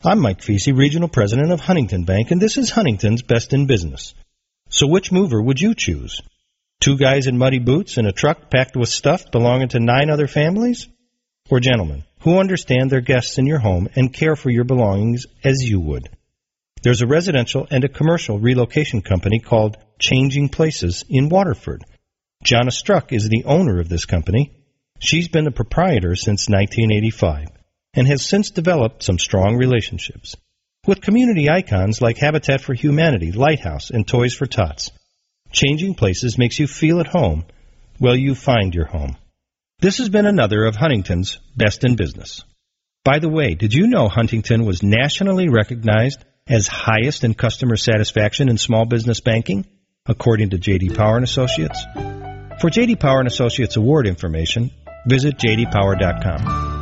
I'm Mike Fesey, Regional President of Huntington Bank, and this is Huntington's Best in Business. So which mover would you choose? 2 guys in muddy boots in a truck packed with stuff belonging to 9 other families? Or gentlemen who understand their guests in your home and care for your belongings as you would? There's a residential and a commercial relocation company called Changing Places in Waterford. Jonna Struck is the owner of this company. She's been the proprietor since 1985 and has since developed some strong relationships with community icons like Habitat for Humanity, Lighthouse, and Toys for Tots. Changing Places makes you feel at home while you find your home. This has been another of Huntington's Best in Business. By the way, did you know Huntington was nationally recognized as highest in customer satisfaction in small business banking, according to J.D. Power & Associates? For J.D. Power & Associates award information, visit jdpower.com.